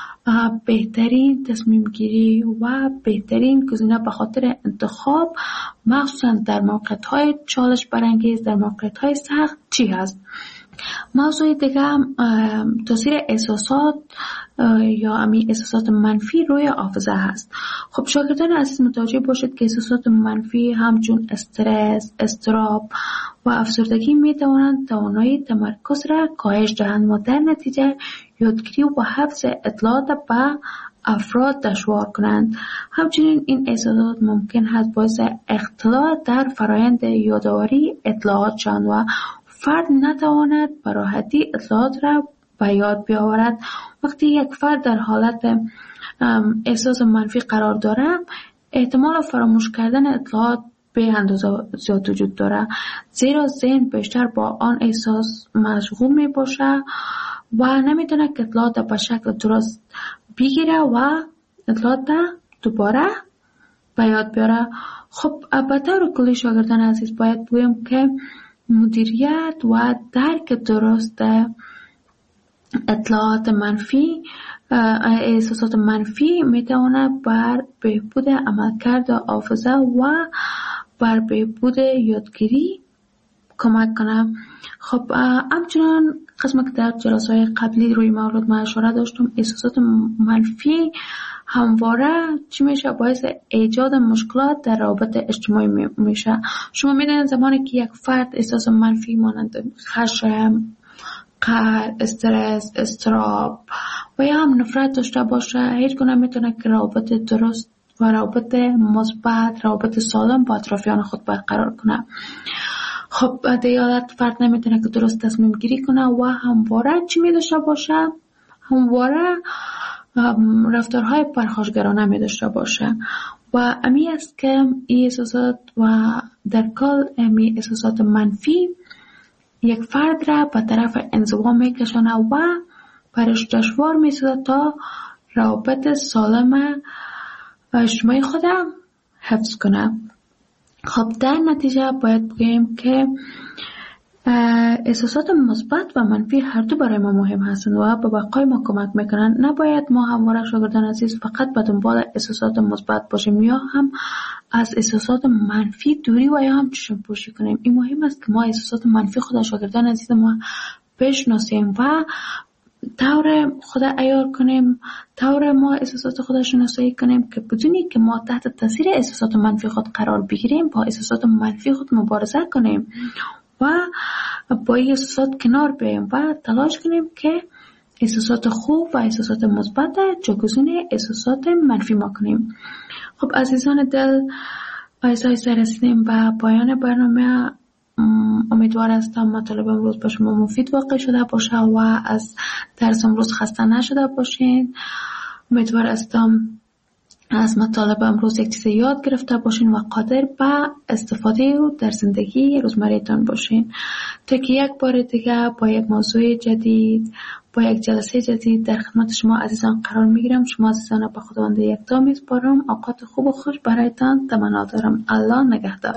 بهترین تصمیم گیری و بهترین گزینه به خاطر انتخاب، مخصوصا در موقعیت های چالش برانگیز، در موقعیت های سخت چی هست. موضوع دیگه هم تاثیر احساسات یا امی احساسات منفی روی حافظه هست. خب شاگردان عزیز متوجه باشید که احساسات منفی همچون استرس، اضطراب و افسردگی می توانند توانایی تمرکز را کاهش دهند و در نتیجه یادگیری و حفظ اطلاعات به افراد دشوار کنند. همچنین این احساسات ممکن است باعث اختلال در فرایند یادآوری اطلاعات شوند و فرد نتواند به راحتی اطلاعات را به یاد بیاورد. وقتی یک فرد در حالت احساس منفی قرار دارد، احتمال فراموش کردن اطلاعات به اندازه زیاد وجود دارد، زیرا ذهن بیشتر با آن احساس مشغول می باشه و نمیتونه که اطلاعات به شکل درست بگیره و اطلاعات دوباره به یاد بیاره. خب به طور کلی شاگردان عزیز باید بگویم که مدیریت و درک درست اطلاعات منفی، احساسات منفی میتواند بر بهبود عملکرد حافظه و بر بهبود یادگیری کمک کنه. خب همچنان قسم که در جلسه‌های قبلی روی مورد ما اشاره داشتم، احساسات منفی همواره چی میشه؟ باعث ایجاد مشکلات در روابط اجتماعی میشه. شما میدونید زمانی که یک فرد احساس منفی مانند خشم، قهر، استرس، اضطراب و یا هم نفرت داشته باشه، هیچ گونه میتونه که روابط درست و روابط مثبت، روابط سالم با اطرافیان خود برقرار کنه. خب در حالت فرد نمیتونه که درست تصمیم گیری کنه و همواره چی میداشته باشه؟ همواره رفتارهای پرخاشگرانه می داشته باشه و امی است که این احساسات و در کل امی احساسات منفی یک فرد را به طرف انزوا می کشانه و برش دشوار می سازد تا روابط سالم اجتماعی خودم حفظ کنه. خب در نتیجه باید بگیم که احساسات مثبت و منفی هر دو برای ما مهم هستند و به بقای ما کمک میکنند. نباید ما همواره شاگردان عزیز فقط به دنبال احساسات مثبت باشیم یا هم از احساسات منفی دوری و یا هم چشم پوشی کنیم. این مهم است که ما احساسات منفی خود شاگردان عزیز ما بشناسیم و طور خود عیار کنیم، طور ما احساسات خود شناسایی کنیم که بدونی که ما تحت تاثیر احساسات منفی خود قرار بگیریم، با احساسات منفی خود مبارزه کنیم و با این احساسات کنار بیاییم و تلاش کنیم که احساسات خوب و احساسات مثبت جایگزین احساسات منفی ما کنیم. خب عزیزان دل، آیسته آیسته رسیدیم به پایان برنامه. امیدوار هستم مطالب امروز با شما مفید واقع شده باشه و از درس امروز خسته نشده باشین. امیدوار هستم از مطالب امروز یک چیز یاد گرفته باشین و قادر به استفاده او در زندگی روزمره‌تان باشین تا که یک بار دیگه با یک موضوع جدید، با یک جلسه جدید در خدمت شما عزیزان قرار میگیرم. شما عزیزان به خداوند یکتا میسپارم. اوقات خوب و خوش برایتان تمنا دارم. الله نگهدار.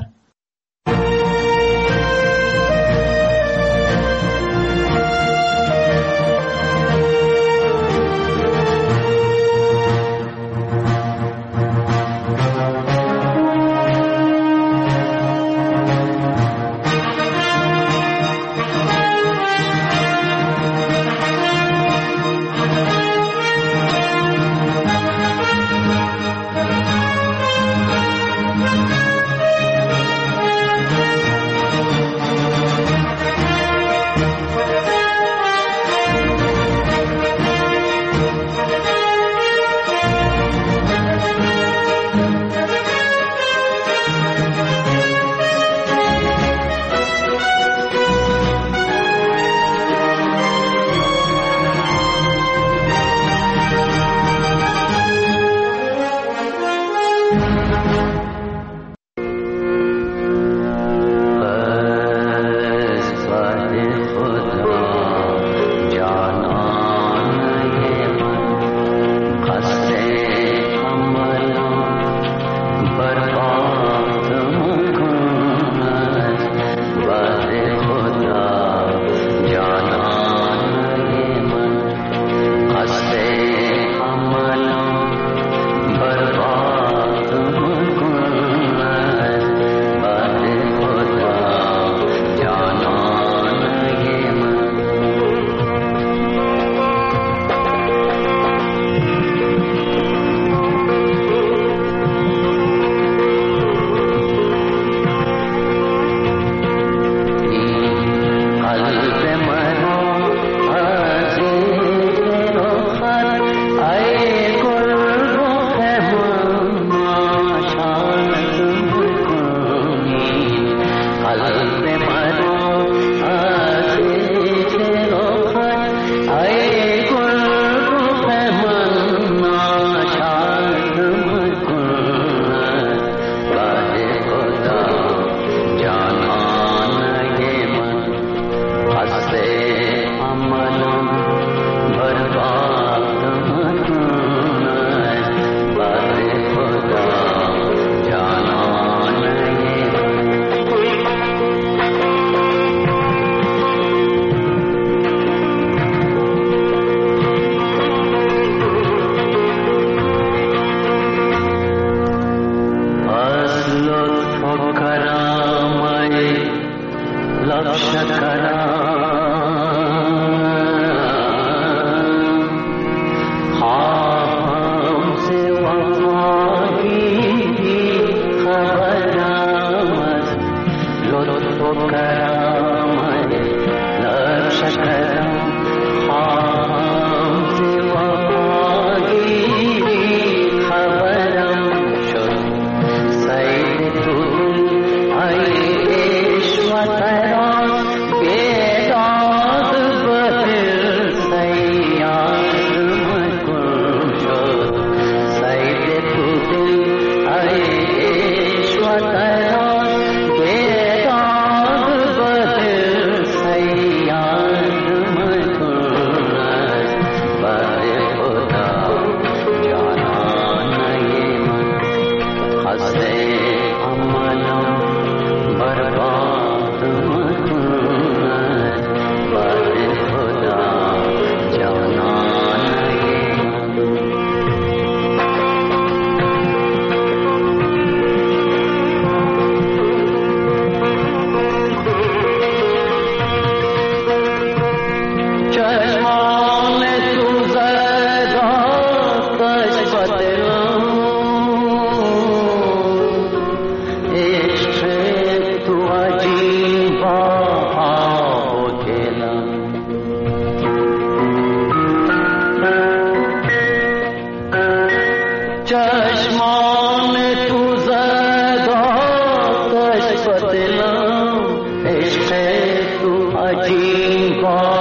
عجیب